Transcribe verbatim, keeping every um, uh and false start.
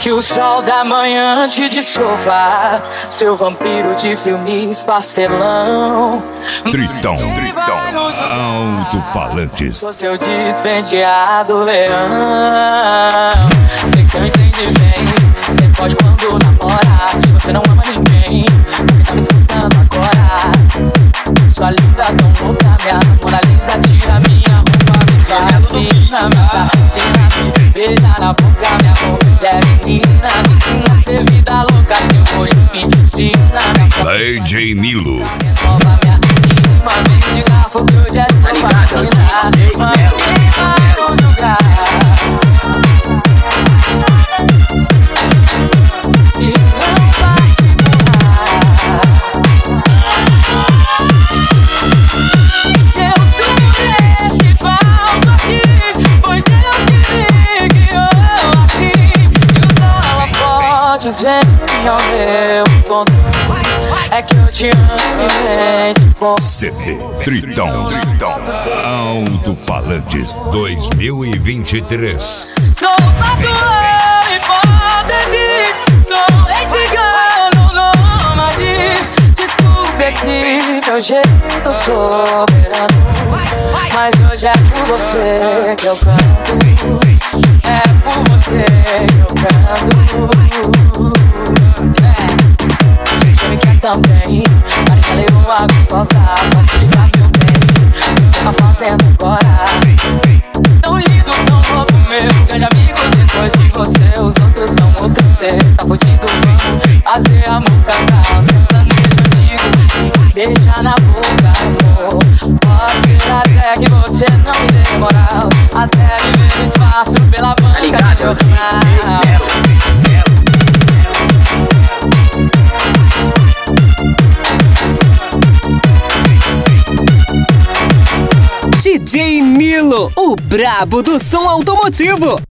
que o sol da manhã te descova, seu vampiro de filmes pastelão. Tritão, Tritão, alto-falantes. Sou seu despenteado leão. Sei que eu entendi bem, cê pode quando namorar. Se você não ama ninguém, porque tá me escutando agora. Sua linda tão louca, minha Mona Lisa, tira minha roupa, me fascina, me fascina, me beija na boca, minha mulher menina, me ensina a ser vida louca, teu olho me ensina. D J Nilo. Renova minha rima, vem de garfo que hoje é sua máquina, mas quem vai nos jogar? E não vai te borrar. Se eu subir esse palco aqui, foi Deus que me guiou assim. E os holofotes vêm ao meu encontro. É que eu te amo e nem te conto. C D Tritão, Tritão, alto-falantes dois mil e vinte e três. Sou uma tua hipótese, sou rei cigano nômade. Desculpe esse meu jeito soberano, mas hoje é por você que eu canto. É por você que eu canto. É. Você me quer também, Maria Leoa gostosa, posso ligar meu bem. O que você tá fazendo agora? Tão lindo, tão louco, meu grande amigo. Depois de você, os outros são outros. Cê tá fudido, vamos fazer amor, cantar um sertanejo antigo e beijar na boca, amor. Pode ser até que você não me dê moral, até livre espaço pela banca de jornal. D J Nilo, o brabo do som automotivo.